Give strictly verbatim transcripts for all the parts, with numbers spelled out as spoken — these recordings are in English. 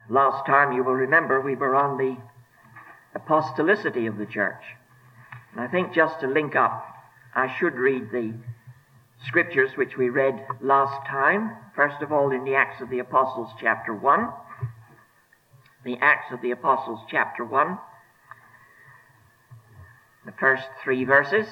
Last time, you will remember, we were on the apostolicity of the church. And I think just to link up, I should read the scriptures which we read last time. First of all, in the Acts of the Apostles, chapter one. The Acts of the Apostles, chapter one. The first three verses.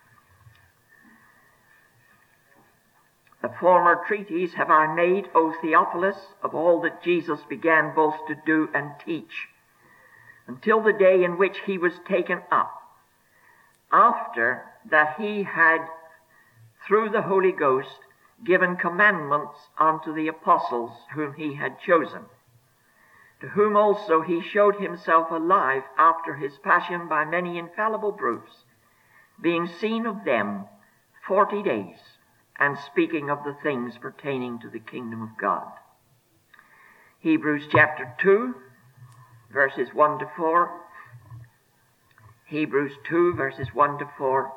The former treatise have I made, O Theophilus, of all that Jesus began both to do and teach, until the day in which he was taken up, after that he had, through the Holy Ghost, given commandments unto the apostles whom he had chosen, to whom also he showed himself alive after his passion by many infallible proofs, being seen of them forty days, and speaking of the things pertaining to the kingdom of God. Hebrews chapter two, verses one to four. Hebrews two, verses one to four.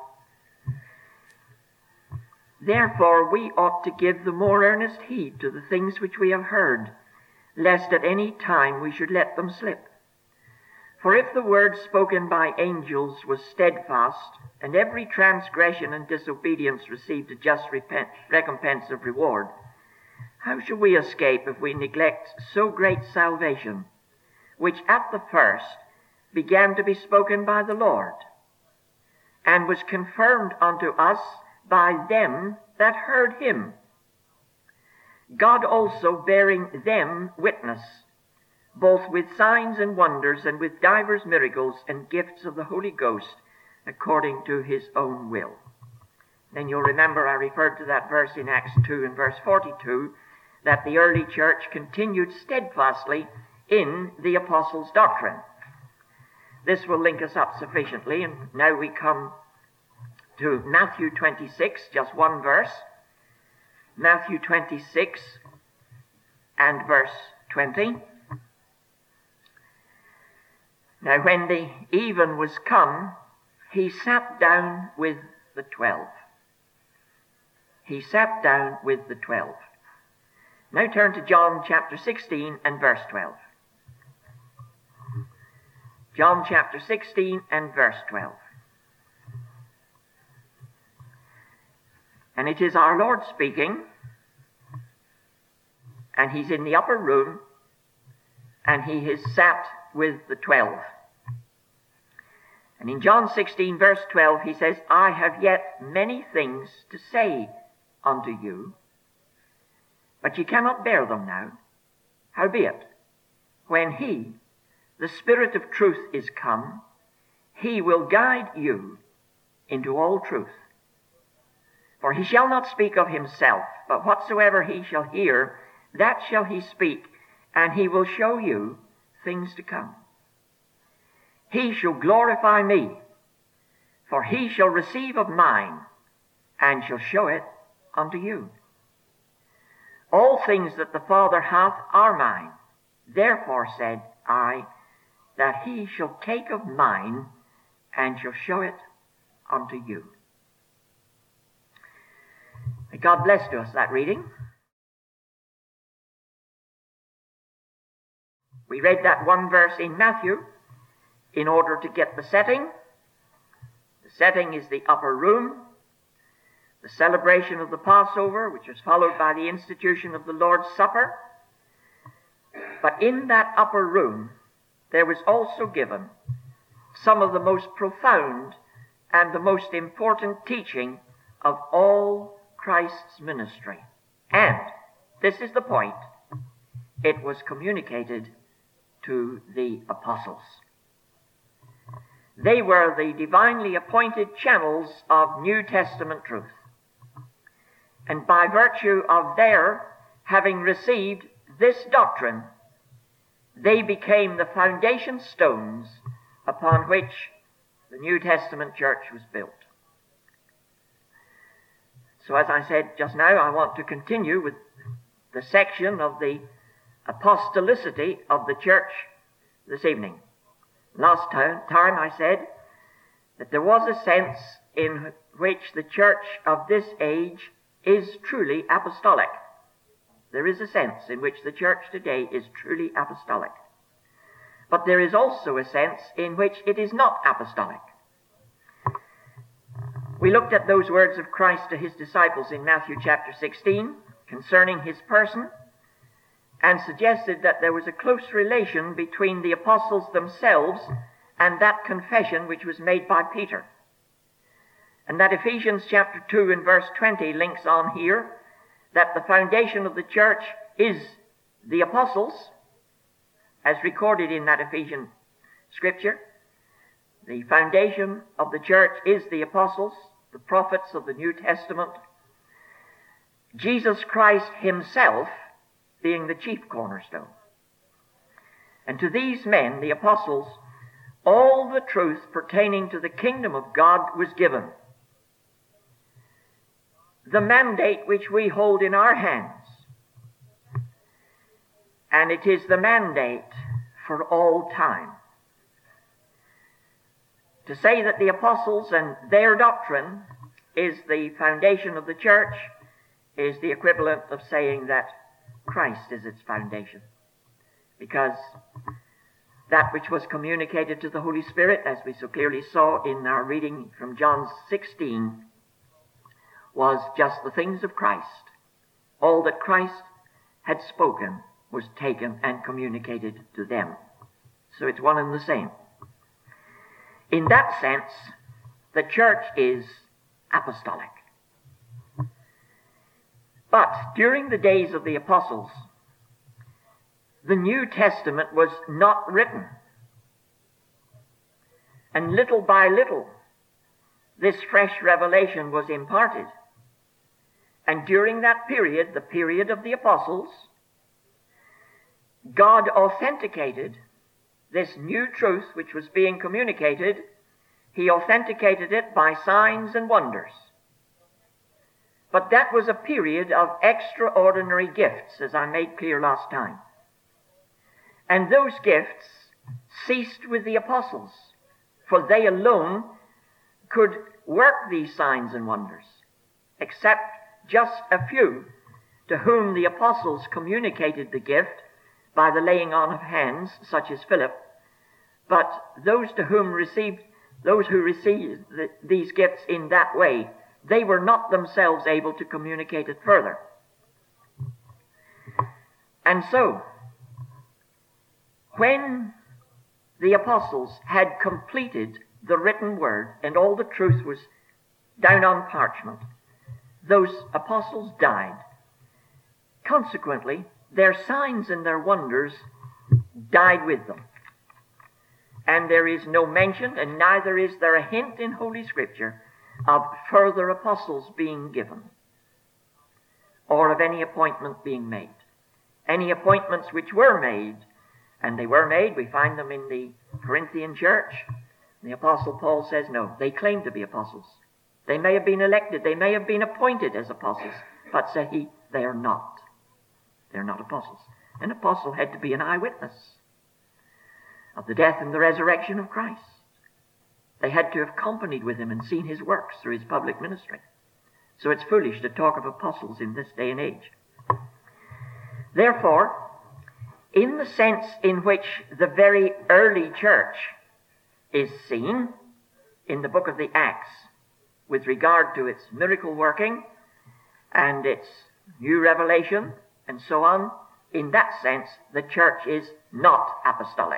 Therefore we ought to give the more earnest heed to the things which we have heard, lest at any time we should let them slip. For if the word spoken by angels was steadfast, and every transgression and disobedience received a just repent, recompense of reward, how shall we escape if we neglect so great salvation, which at the first began to be spoken by the Lord, and was confirmed unto us by them that heard him, God also bearing them witness, both with signs and wonders, and with divers miracles and gifts of the Holy Ghost, according to his own will. Then you'll remember I referred to that verse in Acts two and verse forty-two, that the early church continued steadfastly in the apostles' doctrine. This will link us up sufficiently, and now we come to Matthew twenty-six, just one verse. Matthew twenty-six and verse twenty. Now when the even was come, he sat down with the twelve. He sat down with the twelve. Now turn to John chapter sixteen and verse twelve. John chapter sixteen and verse twelve. And it is our Lord speaking, and he's in the upper room, and he has sat with the twelve. And in John sixteen verse twelve he says, I have yet many things to say unto you, but ye cannot bear them now. Howbeit, when he, the Spirit of truth, is come, he will guide you into all truth. For he shall not speak of himself, but whatsoever he shall hear, that shall he speak, and he will show you things to come. He shall glorify me, for he shall receive of mine, and shall show it unto you. All things that the Father hath are mine. Therefore said I, that he shall take of mine, and shall show it unto you. May God bless to us that reading. We read that one verse in Matthew in order to get the setting. The setting is the upper room, the celebration of the Passover, which was followed by the institution of the Lord's Supper. But in that upper room, there was also given some of the most profound and the most important teaching of all Christ's ministry. And, this is the point, it was communicated to the apostles. They were the divinely appointed channels of New Testament truth. And by virtue of their having received this doctrine, they became the foundation stones upon which the New Testament church was built. So as I said just now, I want to continue with the section of the apostolicity of the church this evening. Last time I said that there was a sense in which the church of this age is truly apostolic. There is a sense in which the church today is truly apostolic. But there is also a sense in which it is not apostolic. We looked at those words of Christ to his disciples in Matthew chapter sixteen concerning his person, and suggested that there was a close relation between the apostles themselves and that confession which was made by Peter. And that Ephesians chapter two and verse twenty links on here, that the foundation of the church is the apostles, as recorded in that Ephesian scripture. The foundation of the church is the apostles, the prophets of the New Testament, Jesus Christ himself being the chief cornerstone. And to these men, the apostles, all the truth pertaining to the kingdom of God was given. The mandate which we hold in our hands, and it is the mandate for all time. To say that the apostles and their doctrine is the foundation of the church is the equivalent of saying that Christ is its foundation. Because that which was communicated to the Holy Spirit, as we so clearly saw in our reading from John sixteen, was just the things of Christ. All that Christ had spoken was taken and communicated to them. So it's one and the same. In that sense, the church is apostolic. But during the days of the apostles, the New Testament was not written. And little by little, this fresh revelation was imparted. And during that period, the period of the apostles, God authenticated this new truth which was being communicated. He authenticated it by signs and wonders. But that was a period of extraordinary gifts, as I made clear last time. And those gifts ceased with the apostles, for they alone could work these signs and wonders, except just a few to whom the apostles communicated the gift by the laying on of hands, such as Philip. But those to whom received, those who received the, these gifts in that way, they were not themselves able to communicate it further. And so, when the apostles had completed the written word and all the truth was down on parchment, those apostles died. Consequently, their signs and their wonders died with them. And there is no mention, and neither is there a hint in Holy Scripture of further apostles being given, or of any appointment being made. Any appointments which were made, and they were made, we find them in the Corinthian church. The Apostle Paul says, no, they claim to be apostles. They may have been elected, they may have been appointed as apostles, but, said he, they are not. They're not apostles. An apostle had to be an eyewitness of the death and the resurrection of Christ. They had to have accompanied with him and seen his works through his public ministry. So it's foolish to talk of apostles in this day and age. Therefore, in the sense in which the very early church is seen in the book of the Acts with regard to its miracle working and its new revelation and so on, in that sense, the church is not apostolic.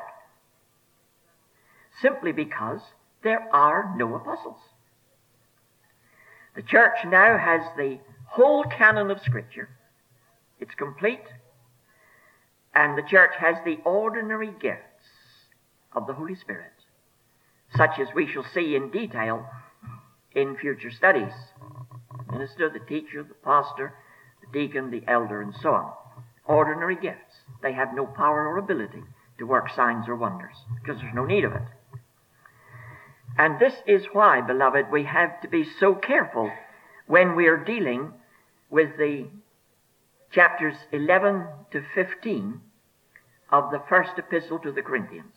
Simply because there are no apostles. The church now has the whole canon of Scripture. It's complete. And the church has the ordinary gifts of the Holy Spirit, such as we shall see in detail in future studies. The minister, the teacher, the pastor, the deacon, the elder, and so on. Ordinary gifts. They have no power or ability to work signs or wonders, because there's no need of it. And this is why, beloved, we have to be so careful when we are dealing with the chapters eleven to fifteen of the first epistle to the Corinthians.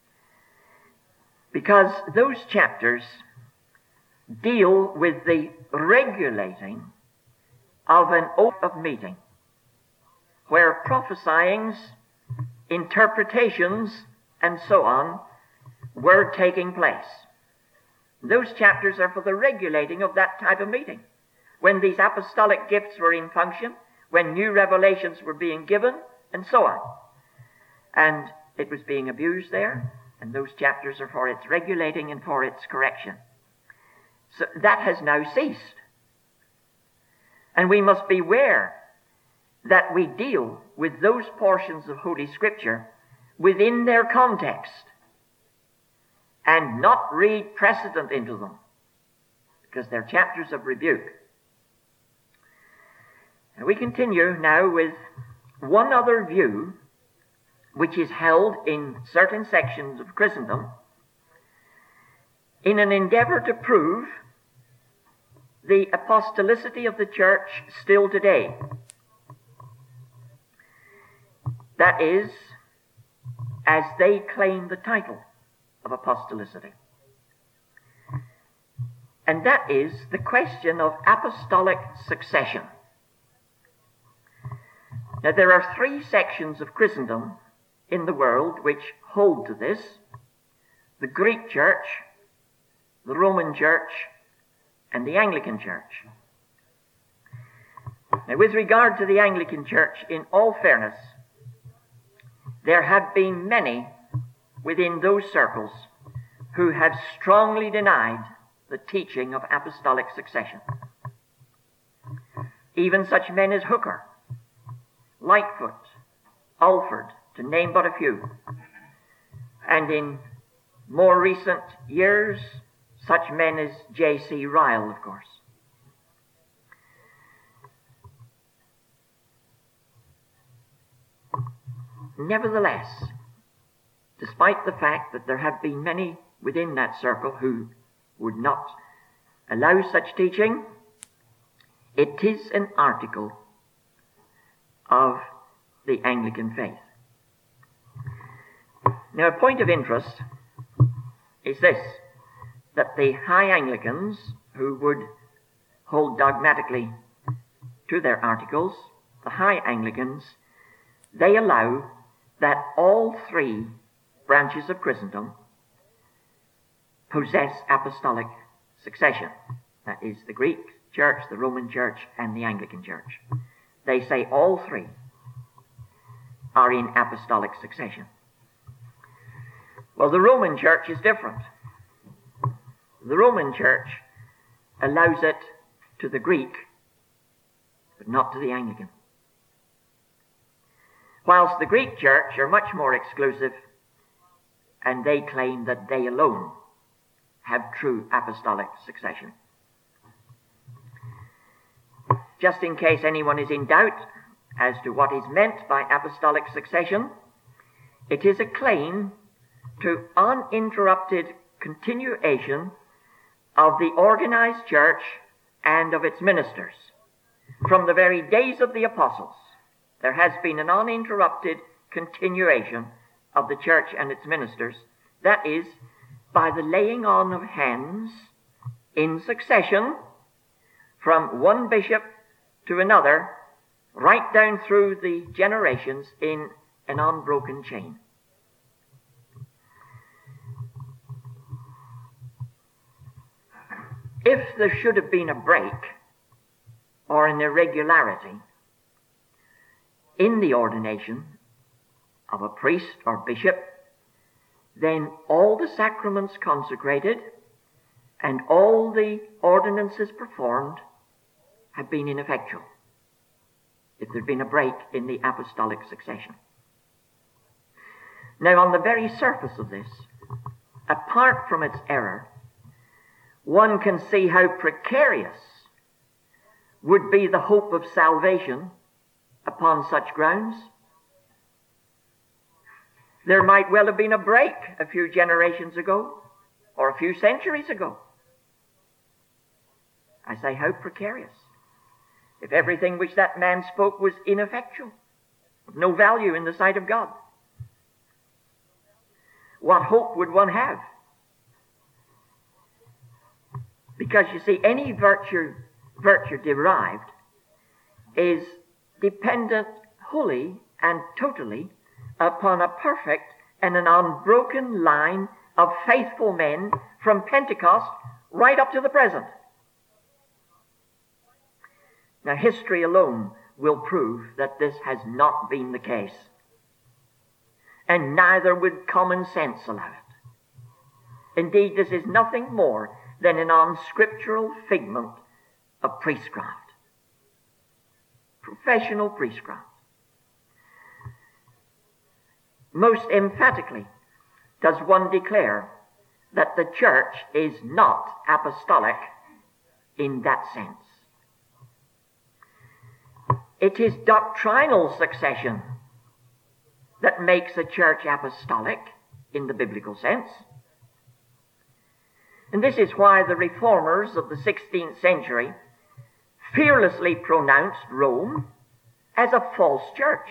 Because those chapters deal with the regulating of an oath of meeting. where prophesyings, interpretations, and so on were taking place. Those chapters are for the regulating of that type of meeting. When these apostolic gifts were in function, when new revelations were being given, and so on. And it was being abused there, and those chapters are for its regulating and for its correction. So that has now ceased. And we must beware that we deal with those portions of Holy Scripture within their context and not read precedent into them, because they're chapters of rebuke. And we continue now with one other view which is held in certain sections of Christendom in an endeavor to prove the apostolicity of the church still today. That is, as they claim the title of apostolicity. And that is the question of apostolic succession. Now, there are three sections of Christendom in the world which hold to this: the Greek Church, the Roman Church, and the Anglican Church. Now, with regard to the Anglican Church, in all fairness, there have been many within those circles who have strongly denied the teaching of apostolic succession. Even such men as Hooker, Lightfoot, Alford, to name but a few. And in more recent years, such men as J C Ryle, of course. Nevertheless, despite the fact that there have been many within that circle who would not allow such teaching, it is an article of the Anglican faith. Now, a point of interest is this, that the High Anglicans, who would hold dogmatically to their articles, the High Anglicans, they allow that all three branches of Christendom possess apostolic succession. That is, the Greek Church, the Roman Church, and the Anglican Church. They say all three are in apostolic succession. Well, the Roman Church is different. The Roman Church allows it to the Greek, but not to the Anglican. Whilst the Greek Church are much more exclusive, and they claim that they alone have true apostolic succession. Just in case anyone is in doubt as to what is meant by apostolic succession, it is a claim to uninterrupted continuation of the organized church and of its ministers. From the very days of the apostles, there has been an uninterrupted continuation of the church and its ministers. That is, by the laying on of hands in succession from one bishop to another, right down through the generations in an unbroken chain. If there should have been a break or an irregularity in the ordination of a priest or bishop, then all the sacraments consecrated and all the ordinances performed have been ineffectual if there had been a break in the apostolic succession. Now, on the very surface of this, apart from its error, one can see how precarious would be the hope of salvation upon such grounds. There might well have been a break a few generations ago or a few centuries ago. I say, how precarious. If everything which that man spoke was ineffectual, of no value in the sight of God, what hope would one have? Because, you see, any virtue, virtue derived is dependent wholly and totally upon a perfect and an unbroken line of faithful men from Pentecost right up to the present. Now, history alone will prove that this has not been the case, and neither would common sense allow it. Indeed, this is nothing more than an unscriptural figment of priestcraft, professional priestcraft. Most emphatically does one declare that the church is not apostolic in that sense. It is doctrinal succession that makes a church apostolic in the biblical sense. And this is why the reformers of the sixteenth century fearlessly pronounced Rome as a false church.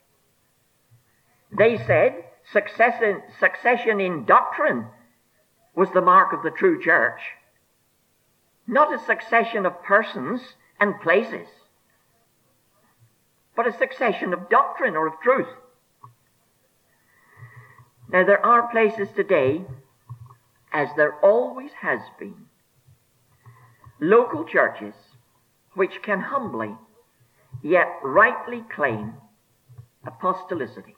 They said succession, succession in doctrine was the mark of the true church, not a succession of persons and places, but a succession of doctrine or of truth. Now, there are places today, as there always has been, local churches which can humbly yet rightly claim apostolicity.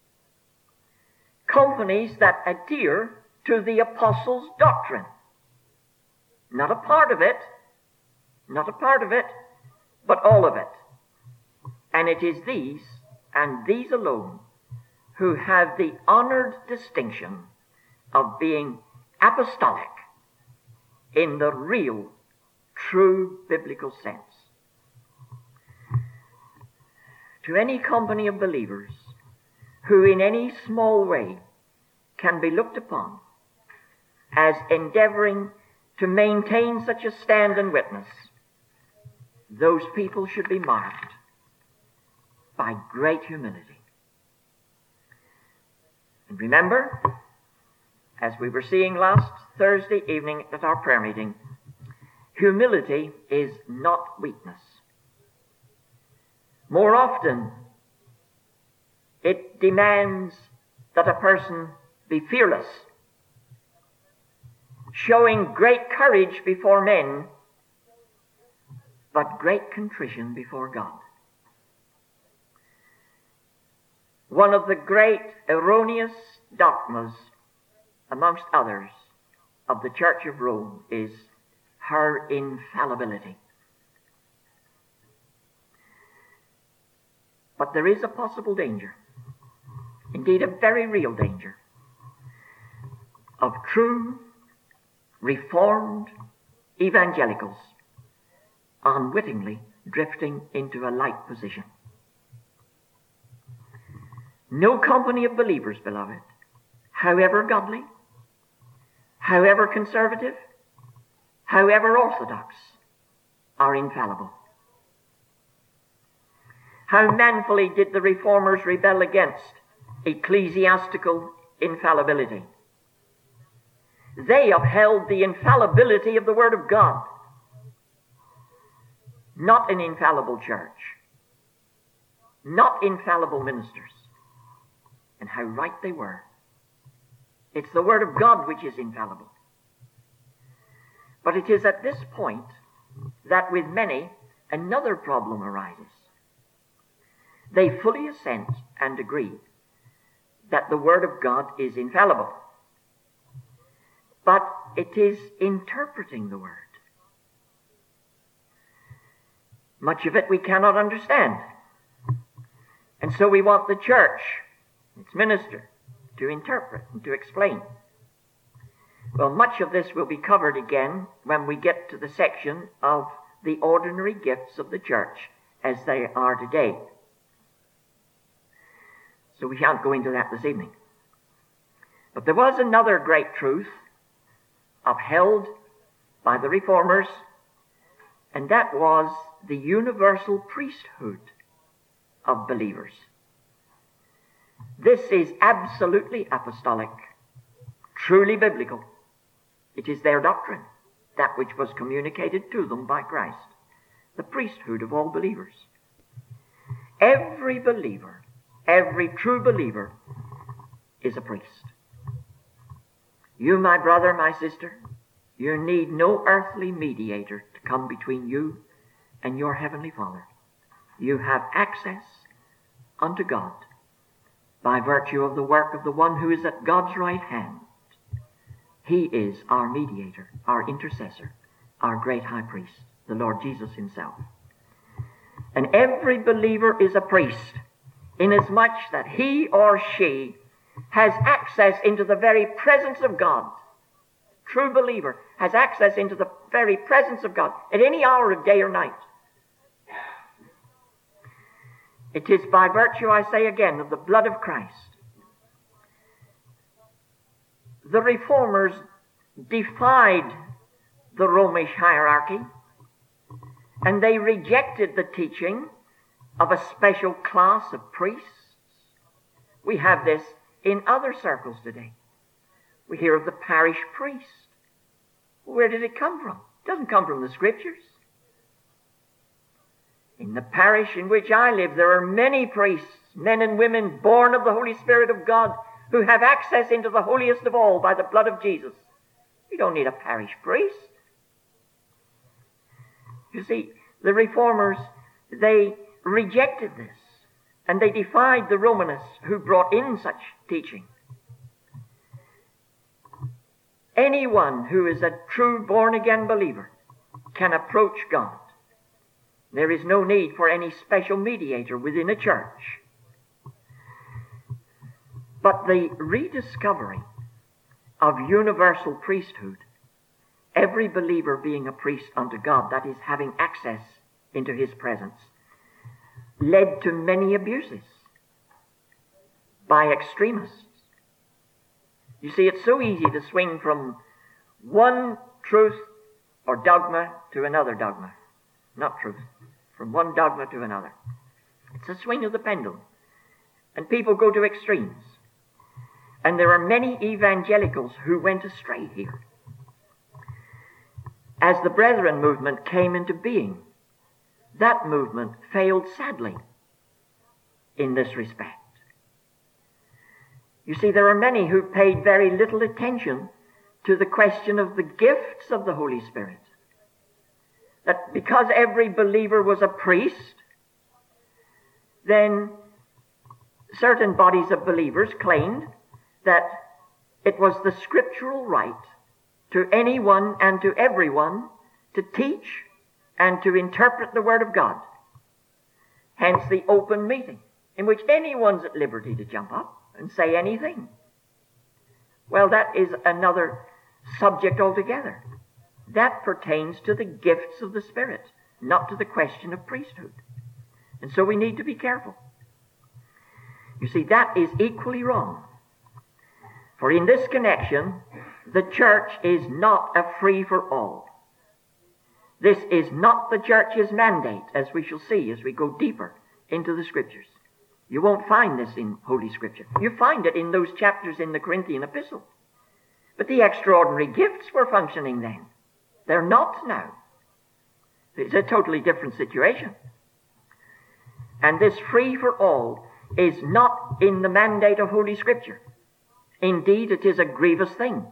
Companies that adhere to the apostles' doctrine. Not a part of it, not a part of it, but all of it. And it is these, and these alone, who have the honored distinction of being apostolic in the real, true biblical sense. To any company of believers who in any small way can be looked upon as endeavoring to maintain such a stand and witness, those people should be marked by great humility. And remember, as we were seeing last Thursday evening at our prayer meeting, humility is not weakness. More often, it demands that a person be fearless, showing great courage before men, but great contrition before God. One of the great erroneous dogmas, amongst others, of the Church of Rome is her infallibility. But there is a possible danger, indeed a very real danger, of true, reformed evangelicals unwittingly drifting into a like position. No company of believers, beloved, however godly, however conservative, however orthodox, are infallible. How manfully did the reformers rebel against ecclesiastical infallibility? They upheld the infallibility of the Word of God, not an infallible church, not infallible ministers. And how right they were. It's the Word of God which is infallible. But it is at this point that with many another problem arises. They fully assent and agree that the Word of God is infallible. But it is interpreting the Word. Much of it we cannot understand. And so we want the church, its minister, to interpret and to explain. Well, much of this will be covered again when we get to the section of the ordinary gifts of the church as they are today. So we shan't go into that this evening. But there was another great truth upheld by the reformers, and that was the universal priesthood of believers. This is absolutely apostolic, truly biblical. It is their doctrine, that which was communicated to them by Christ, the priesthood of all believers. Every believer, every true believer is a priest. You, my brother, my sister, you need no earthly mediator to come between you and your heavenly Father. You have access unto God by virtue of the work of the one who is at God's right hand. He is our mediator, our intercessor, our great high priest, the Lord Jesus himself. And every believer is a priest, inasmuch that he or she has access into the very presence of God. True believer has access into the very presence of God at any hour of day or night. It is by virtue, I say again, of the blood of Christ. The Reformers defied the Romish hierarchy, and they rejected the teaching of a special class of priests. We have this in other circles today. We hear of the parish priest. Where did it come from? It doesn't come from the Scriptures. In the parish in which I live, there are many priests, men and women born of the Holy Spirit of God, who have access into the holiest of all by the blood of Jesus. You don't need a parish priest. You see, the Reformers, they rejected this, and they defied the Romanists who brought in such teaching. Anyone who is a true born-again believer can approach God. There is no need for any special mediator within a church. But the rediscovery of universal priesthood, every believer being a priest unto God, that is, having access into his presence, led to many abuses by extremists. You see, it's so easy to swing from one truth or dogma to another dogma. Not truth. From one dogma to another. It's a swing of the pendulum. And people go to extremes. And there are many evangelicals who went astray here. As the Brethren movement came into being, that movement failed sadly in this respect. You see, there are many who paid very little attention to the question of the gifts of the Holy Spirit. That because every believer was a priest, then certain bodies of believers claimed that it was the scriptural right to anyone and to everyone to teach and to interpret the Word of God. Hence the open meeting, in which anyone's at liberty to jump up and say anything. Well, that is another subject altogether. That pertains to the gifts of the Spirit, not to the question of priesthood. And so we need to be careful. You see, that is equally wrong. For in this connection, the church is not a free-for-all. This is not the church's mandate, as we shall see as we go deeper into the Scriptures. You won't find this in Holy Scripture. You find it in those chapters in the Corinthian epistle. But the extraordinary gifts were functioning then. They're not now. It's a totally different situation. And this free-for-all is not in the mandate of Holy Scripture. Indeed, it is a grievous thing.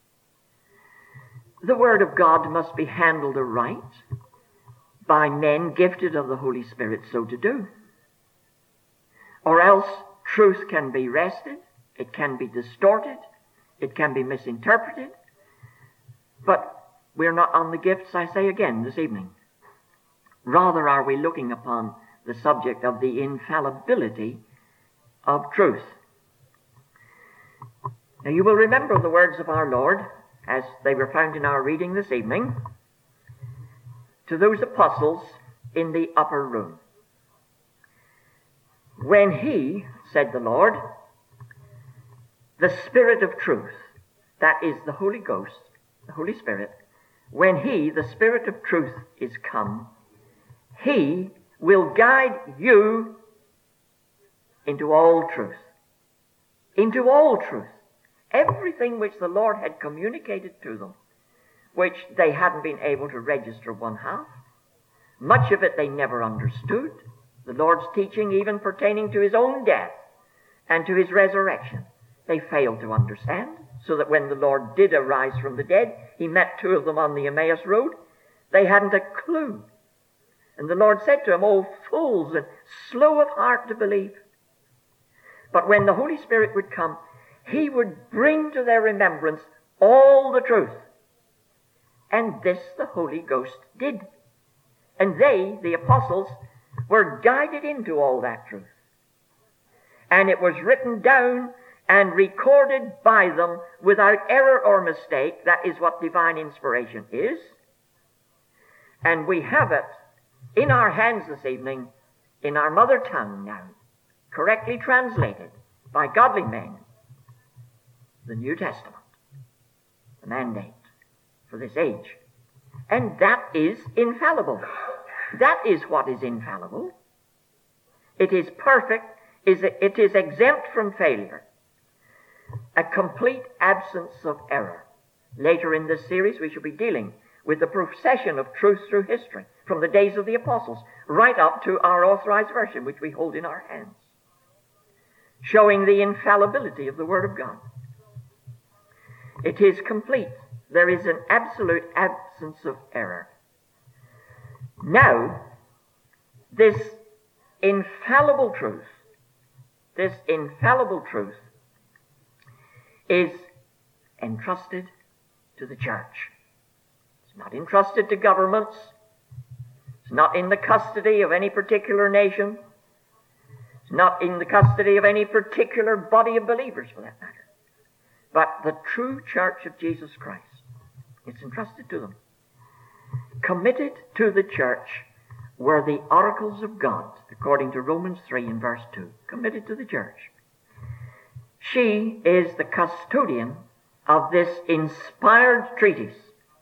The Word of God must be handled aright by men gifted of the Holy Spirit so to do. Or else truth can be wrested, it can be distorted, it can be misinterpreted. But we're not on the gifts, I say again, this evening. Rather are we looking upon the subject of the infallibility of truth. Now you will remember the words of our Lord, as they were found in our reading this evening, to those apostles in the upper room. When he, said the Lord, the Spirit of truth, that is the Holy Ghost, the Holy Spirit, when he, the Spirit of truth, is come, he will guide you into all truth. Into all truth. Everything which the Lord had communicated to them, which they hadn't been able to register one half, much of it they never understood, the Lord's teaching even pertaining to his own death and to his resurrection, they failed to understand, so that when the Lord did arise from the dead, he met two of them on the Emmaus road. They hadn't a clue. And the Lord said to them, "O fools and slow of heart to believe." But when the Holy Spirit would come, he would bring to their remembrance all the truth. And this the Holy Ghost did. And they, the apostles, were guided into all that truth. And it was written down and recorded by them without error or mistake. That is what divine inspiration is. And we have it in our hands this evening, in our mother tongue now, correctly translated by godly men, the New Testament, the mandate for this age. And that is infallible. That is what is infallible. It is perfect. It is exempt from failure. A complete absence of error. Later in this series we shall be dealing with the procession of truth through history, from the days of the apostles right up to our authorized version, which we hold in our hands, showing the infallibility of the Word of God. It is complete. There is an absolute absence of error. Now, this infallible truth, this infallible truth is entrusted to the church. It's not entrusted to governments. It's not in the custody of any particular nation. It's not in the custody of any particular body of believers, for that matter. But the true church of Jesus Christ. It's entrusted to them. Committed to the church were the oracles of God, according to Romans three and verse two. Committed to the church. She is the custodian of this inspired treatise.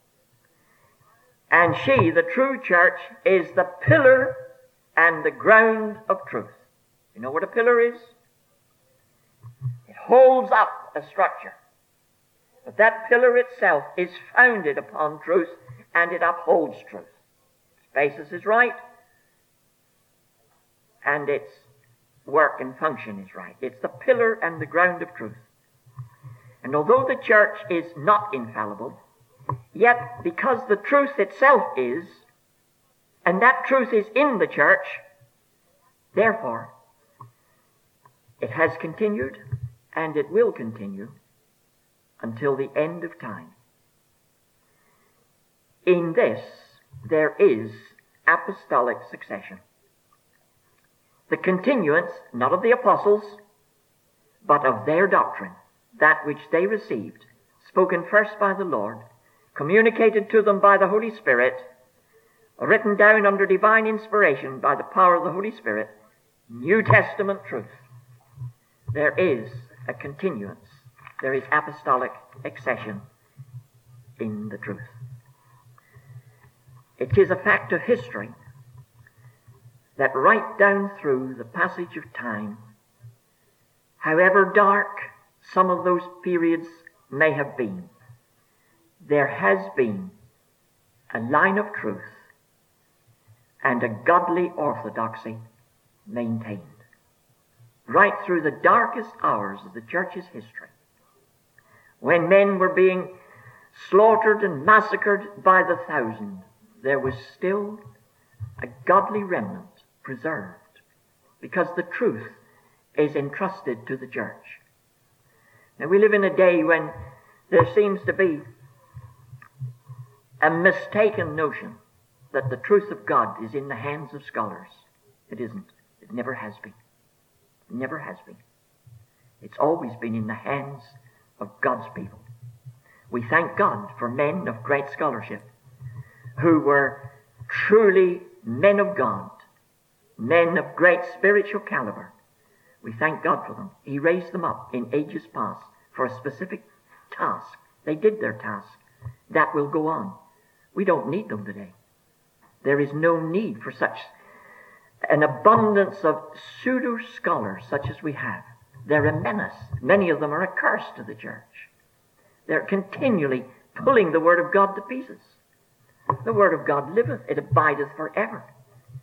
And she, the true church, is the pillar and the ground of truth. You know what a pillar is? It holds up a structure. But that pillar itself is founded upon truth, and it upholds truth. Its basis is right, and its work and function is right. It's the pillar and the ground of truth. And although the church is not infallible, yet because the truth itself is, and that truth is in the church, therefore, it has continued, and it will continue until the end of time. In this, there is apostolic succession. The continuance, not of the apostles, but of their doctrine, that which they received, spoken first by the Lord, communicated to them by the Holy Spirit, written down under divine inspiration by the power of the Holy Spirit, New Testament truth. There is a continuance. There is apostolic accession in the truth. It is a fact of history that right down through the passage of time, however dark some of those periods may have been, there has been a line of truth and a godly orthodoxy maintained right through the darkest hours of the church's history, when men were being slaughtered and massacred by the thousand. There was still a godly remnant preserved, because the truth is entrusted to the church. Now, we live in a day when there seems to be a mistaken notion that the truth of God is in the hands of scholars. It isn't. It never has been. It never has been. It's always been in the hands of God's people. We thank God for men of great scholarship who were truly men of God, men of great spiritual caliber. We thank God for them. He raised them up in ages past for a specific task. They did their task. That will go on. We don't need them today. There is no need for such an abundance of pseudo-scholars such as we have. They're a menace. Many of them are a curse to the church. They're continually pulling the Word of God to pieces. The Word of God liveth, it abideth forever.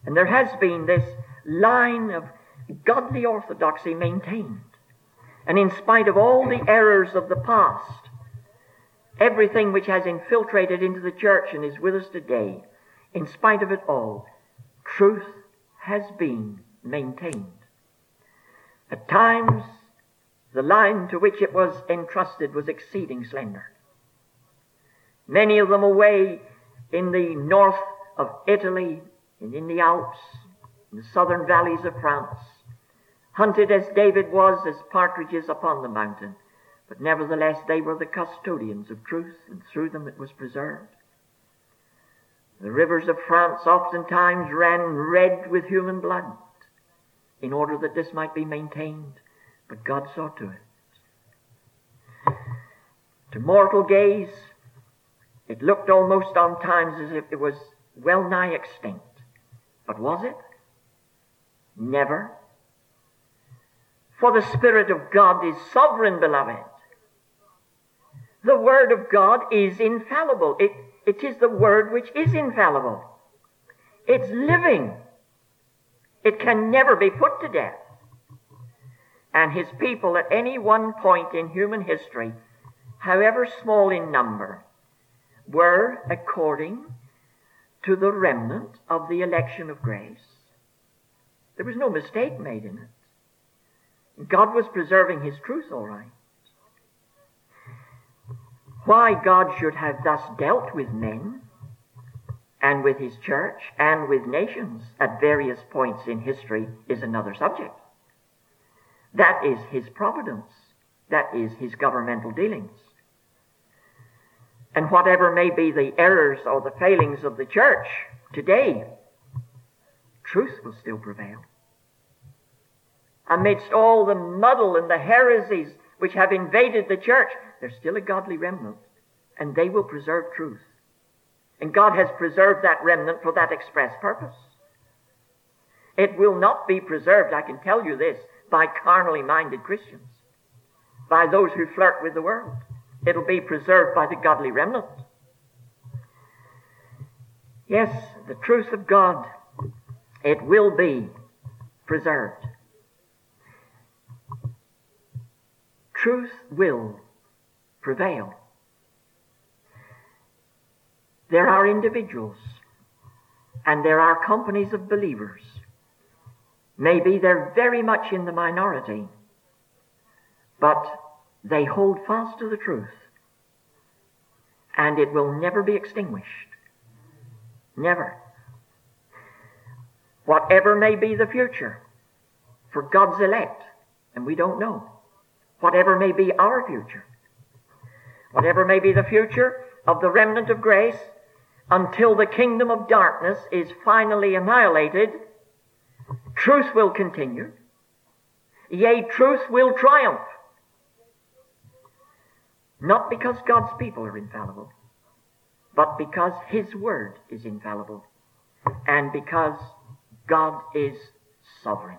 And there has been this line of godly orthodoxy maintained. And in spite of all the errors of the past, everything which has infiltrated into the church and is with us today, in spite of it all, truth has been maintained. At times, the line to which it was entrusted was exceeding slender. Many of them away in the north of Italy and in the Alps, in the southern valleys of France, hunted as David was as partridges upon the mountain, but nevertheless they were the custodians of truth, and through them it was preserved. The rivers of France oftentimes ran red with human blood in order that this might be maintained, but God saw to it. To mortal gaze, it looked almost on times as if it was well nigh extinct. But was it? Never. For the Spirit of God is sovereign, beloved. The Word of God is infallible. It, it is the Word which is infallible. It's living. It can never be put to death. And His people at any one point in human history, however small in number, were according to the remnant of the election of grace. There was no mistake made in it. God was preserving His truth all right. Why God should have thus dealt with men and with His church and with nations at various points in history is another subject. That is His providence. That is His governmental dealings. And whatever may be the errors or the failings of the church today, truth will still prevail. Amidst all the muddle and the heresies which have invaded the church, there's still a godly remnant, and they will preserve truth. And God has preserved that remnant for that express purpose. It will not be preserved, I can tell you this, by carnally minded Christians, by those who flirt with the world. It'll be preserved by the godly remnant. Yes, the truth of God, it will be preserved. Truth will prevail. There are individuals and there are companies of believers. Maybe they're very much in the minority, but they hold fast to the truth, and it will never be extinguished. Never. Whatever may be the future for God's elect, and we don't know, whatever may be our future, whatever may be the future of the remnant of grace, until the kingdom of darkness is finally annihilated, truth will continue. Yea, truth will triumph. Not because God's people are infallible, but because His Word is infallible, and because God is sovereign.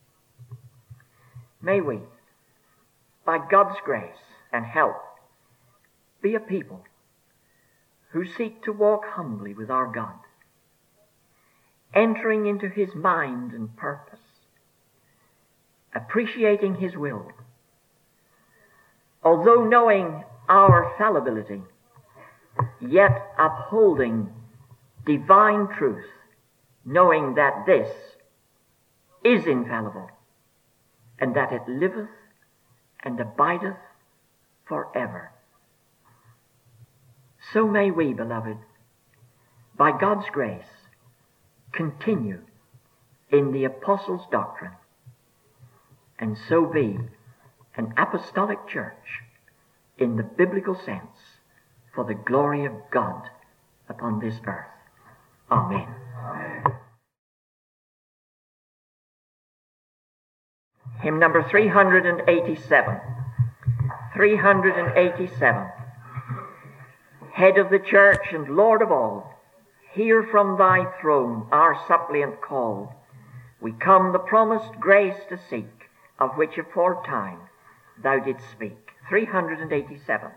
May we, by God's grace and help, be a people who seek to walk humbly with our God, entering into His mind and purpose, appreciating His will, although knowing our fallibility, yet upholding divine truth, knowing that this is infallible, and that it liveth and abideth forever. So may we, beloved, by God's grace, continue in the apostles' doctrine, and so be an apostolic church in the biblical sense for the glory of God upon this earth. Amen. Amen. Hymn number three hundred eighty-seven. three hundred eighty-seven. Head of the church and Lord of all, hear from Thy throne our suppliant call. We come the promised grace to seek, of which aforetime Thou didst speak. three hundred eighty-seven.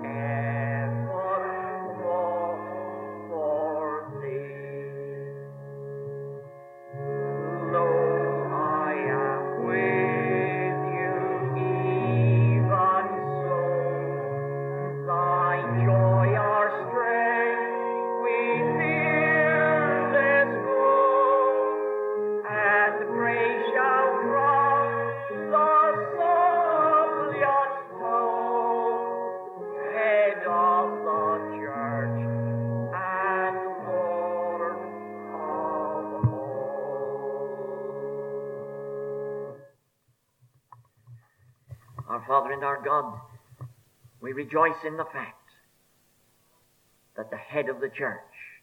Our Father and our God, we rejoice in the fact that the head of the church,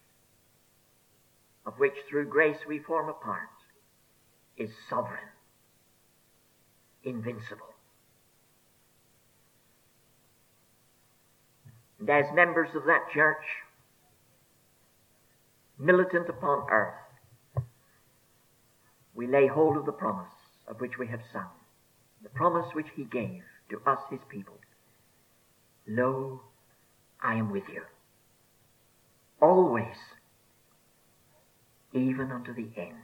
of which through grace we form a part, is sovereign, invincible. And as members of that church, militant upon earth, we lay hold of the promise of which we have sung, the promise which he gave to us, his people. Lo, I am with you, always, even unto the end.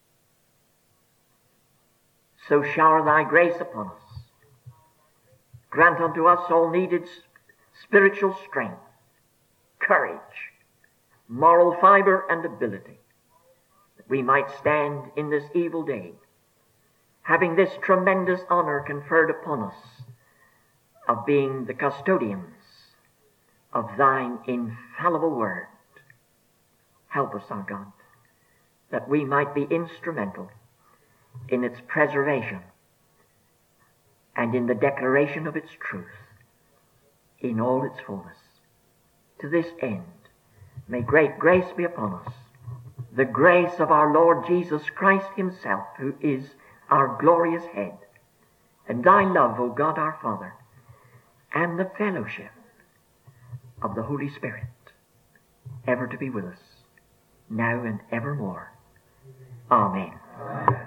So shower thy grace upon us. Grant unto us all needed spiritual strength, courage, moral fiber, and ability, that we might stand in this evil day, having this tremendous honor conferred upon us of being the custodians of thine infallible word. Help us, our God, that we might be instrumental in its preservation and in the declaration of its truth in all its fullness. To this end, may great grace be upon us, the grace of our Lord Jesus Christ himself, who is our glorious head, and thy love, O God our Father, and the fellowship of the Holy Spirit, ever to be with us, now and evermore. Amen. Amen.